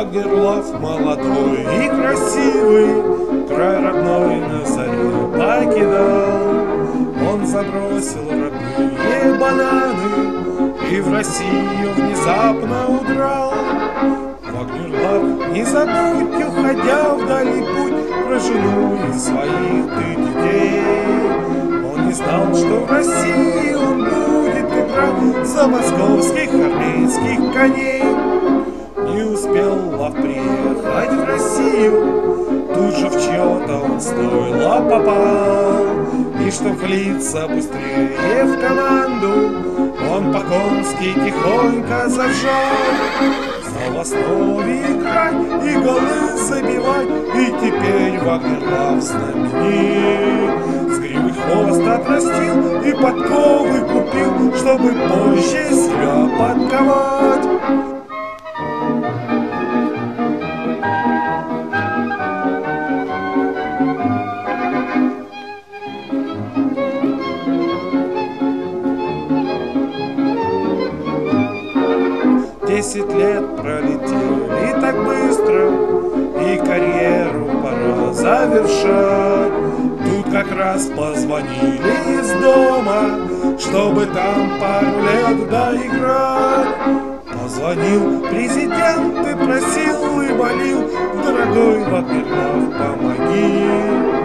Вагнер Лав молодой и красивый, край родной на заре покидал. Он забросил родные бананы и в Россию внезапно удрал. Вагнер Лав, не забудь, уходя вдали путь, про жену и своих ты детей. Он не знал, что в России он будет играть за московских армейских коней. Не успел Лав приехать в Россию, тут же в чье-то он стойло попал. И чтоб влиться быстрее в команду, он по-конски тихонько зажал. Стал в основе играть и голы забивать, и теперь Вагнер Лав знаменит. Сгривый хвост отрастил и подковы купил, чтобы позже себя подковать. 10 лет пролетели так быстро, и карьеру пора завершать. Тут как раз позвонили из дома, чтобы там пару лет доиграть. Позвонил президент и просил и молил: дорогой Вагнер Лав, помоги.